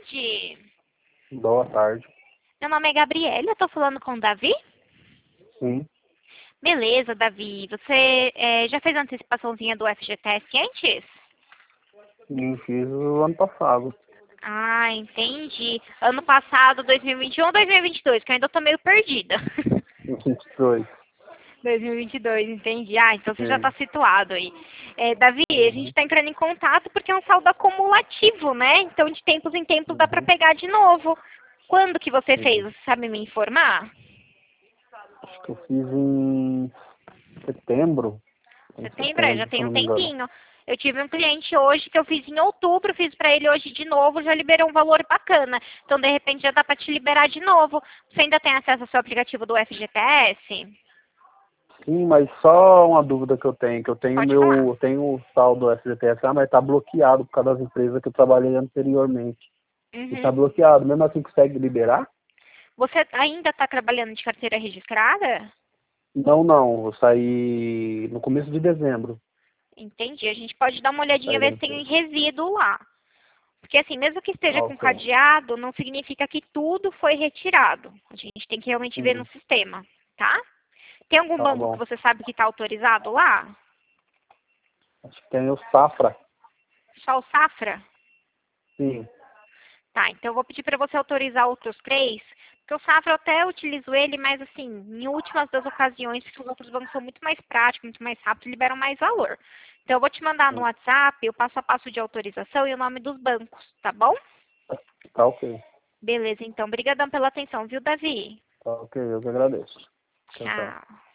tarde. Boa tarde. Meu nome é Gabriela, eu tô falando com o Davi? Sim, Beleza, Davi. Você já fez a antecipaçãozinha do FGTS antes? sim, fiz o ano passado. Ah, entendi. Ano passado, 2021 ou 2022, que eu ainda tô meio perdida. 22. 2022, entendi. Ah, então você já Sim. está situado aí. Davi, a gente Uhum. está entrando em contato porque é um saldo acumulativo, né? Então, de tempos em tempos dá para Uhum. pegar de novo. Quando que você fez? Sim. Você sabe me informar? Acho que eu fiz em setembro. Em Setembro, já setembro, se eu tem um não me engano. tempinho. Eu tive um cliente hoje que eu fiz em outubro, fiz para ele hoje de novo, já liberou um valor bacana. Então, de repente, já dá para te liberar de novo. Você ainda tem acesso ao seu aplicativo do FGTS? Sim, mas só uma dúvida que eu tenho, Pode falar. eu tenho o saldo FGTS, mas está bloqueado por causa das empresas que eu trabalhei anteriormente. E está Uhum. bloqueado, mesmo assim consegue liberar? Você ainda está trabalhando de carteira registrada? Não, não, eu saí no começo de dezembro. Entendi. A gente pode dar uma olhadinha, Saí da ver se tem empresa. resíduo lá. Porque assim, mesmo que esteja com Ok. cadeado, não significa que tudo foi retirado. A gente tem que realmente ver no Sim, sistema, tá? Tem algum tá banco que bom. você sabe que está autorizado lá? Acho que tem o Safra. Só o Safra? Sim. Tá, então eu vou pedir para você autorizar outros três, porque o Safra eu até utilizo ele, mas assim, em últimas das ocasiões, porque os outros bancos são muito mais práticos, muito mais rápidos e liberam mais valor. Então eu vou te mandar no Sim. WhatsApp o passo a passo de autorização e o nome dos bancos, tá bom? Tá ok. Beleza, então. Obrigadão pela atenção, viu, Davi? Tá ok, eu que agradeço. Tchau, tchau. Tchau.